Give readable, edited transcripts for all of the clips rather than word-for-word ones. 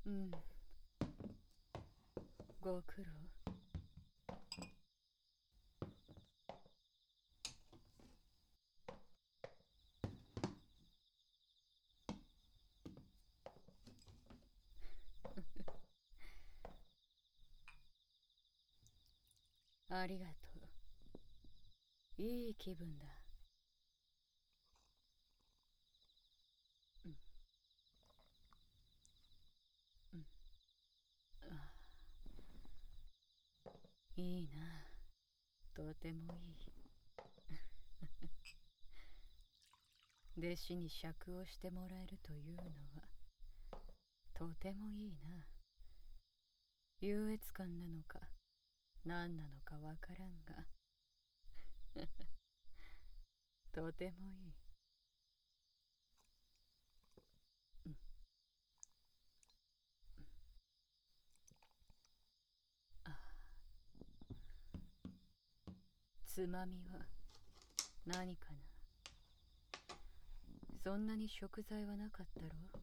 うん。ご苦労。ありがとう。いい気分だ。うん。うん。ああ、いいな。とてもいい。弟子に酌をしてもらえるというのはとてもいいな。優越感なのか何なのかわからんがとてもいい。うん。あ、つまみは何かな。そんなに食材はなかったろう。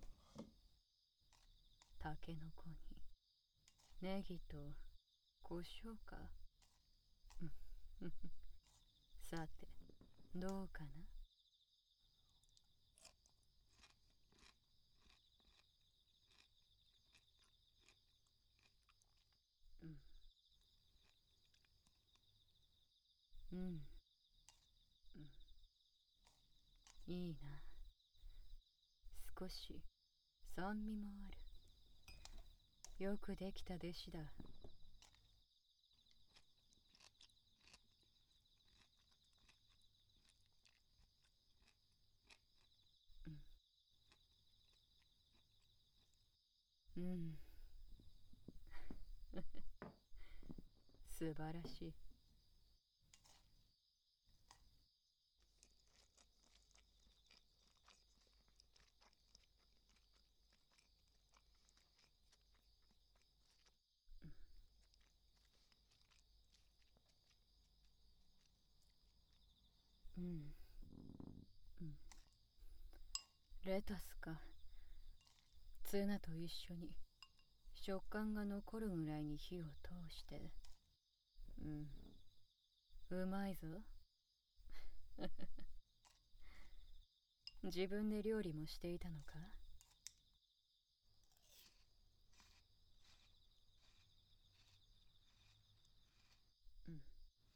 タケノコにネギと胡椒か。さてどうかな。うん。うん。うん。いいな。少し酸味もある。よくできた弟子だ。うん。うん。素晴らしい。うん。うん。レタスか。ツナと一緒に食感が残るぐらいに火を通して。うん。うまいぞ。自分で料理もしていたのか。うん。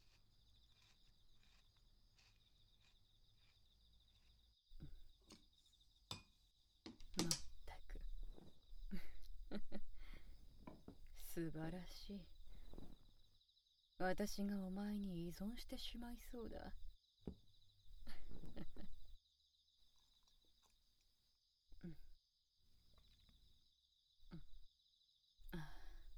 まったく素晴らしい。私がお前に依存してしまいそうだ。うん。あ、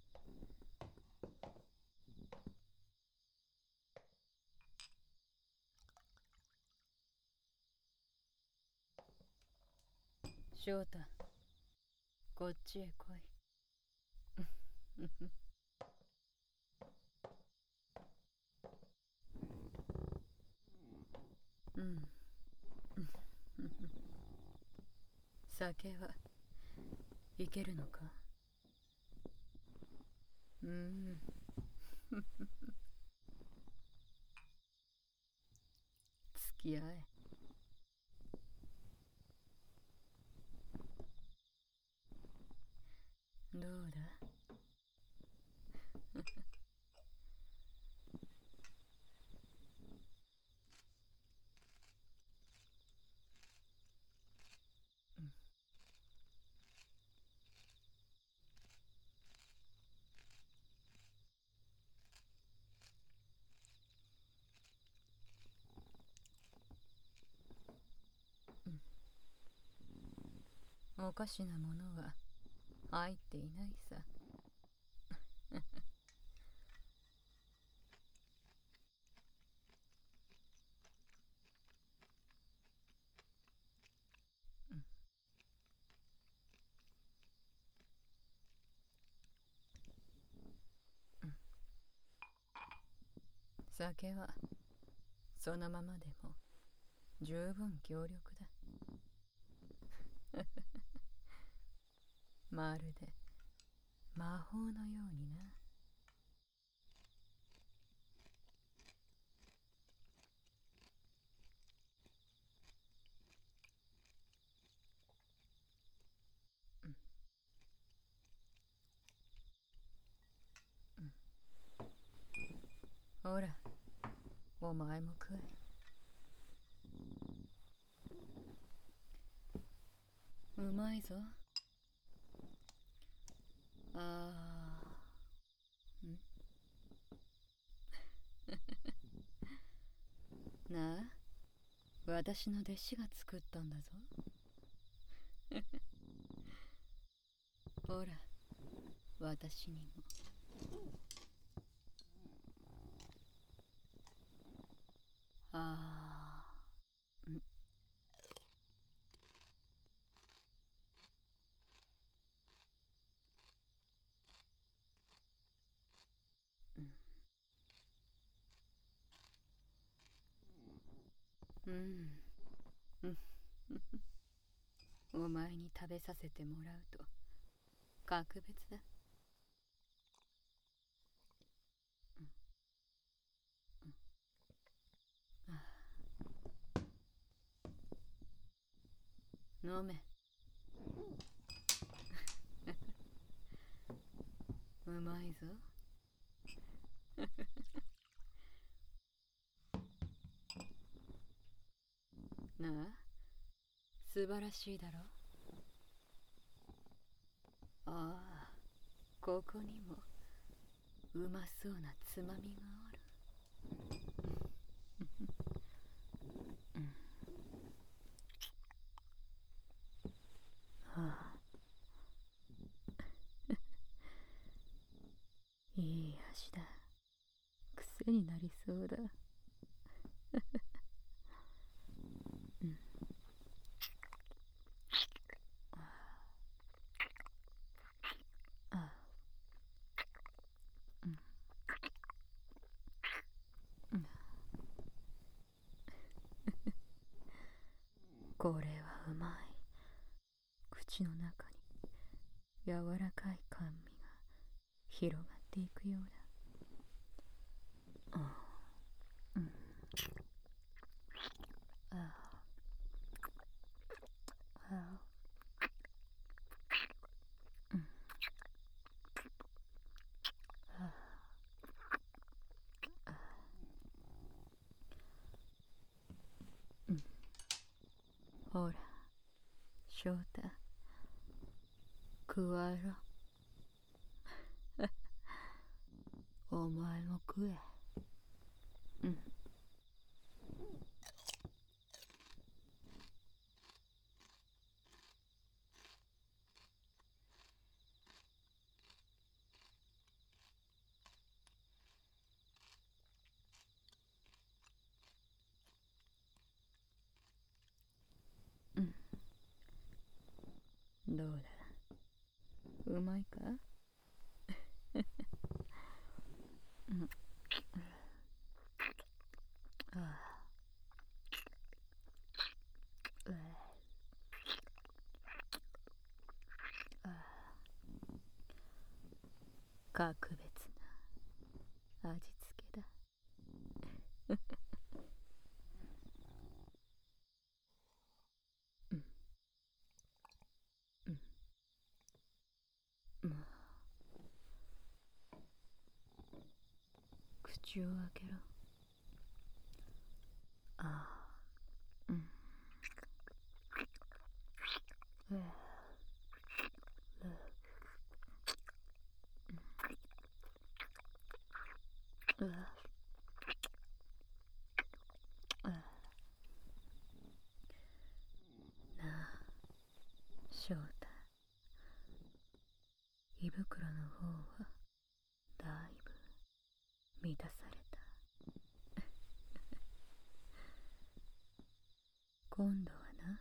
翔太、こっちへ来い。うん。酒はいけるのか。うん。付き合え。どうだ。おかしなものは入っていないさ。酒はそのままでも十分強力だ。まるで魔法のようにな。ほら、お前も食え。うまいぞ。なあ、私の弟子が作ったんだぞ。ほら、私にも。うん。うん。うん。お前に食べさせてもらうと格別だ。飲め。うまいぞ。なあ、素晴らしいだろ。ああ、ここにもうまそうなつまみがある。はあ、いい味だ。癖になりそうだ。うん。あ、うん。うん。これはうまい。口の中に柔らかい甘味が広がっていくようだ。ああ、うん。ああ、ああ、うん。ああ、ああ、うん。ほら、翔太、加えろ。お前も食え。うん。うん。どうだ、うまいか？うん。ああ、うえ、ああ、格別な味付けだ。うん。うん。まあ、口を開けろ。ああ、うん。うえ、うえ、うえ、うえ。なあ、翔太、胃袋の方はだいぶ満たされた。今度はな、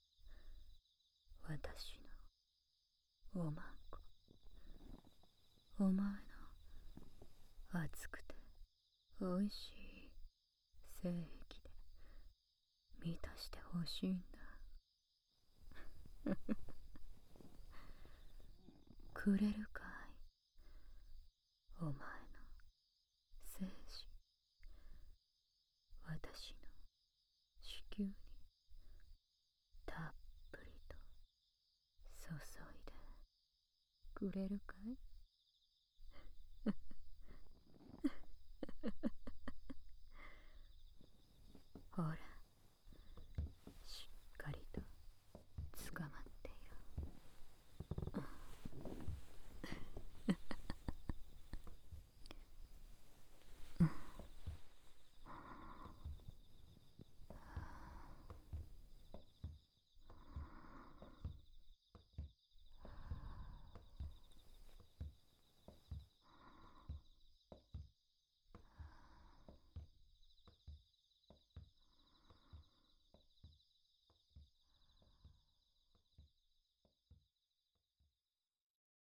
私のおまんこ、お前の熱くておいしい精液で満たしてほしいんだ。くれるかい？ お前の精子、私の子宮にたっぷりと注いでくれるかい？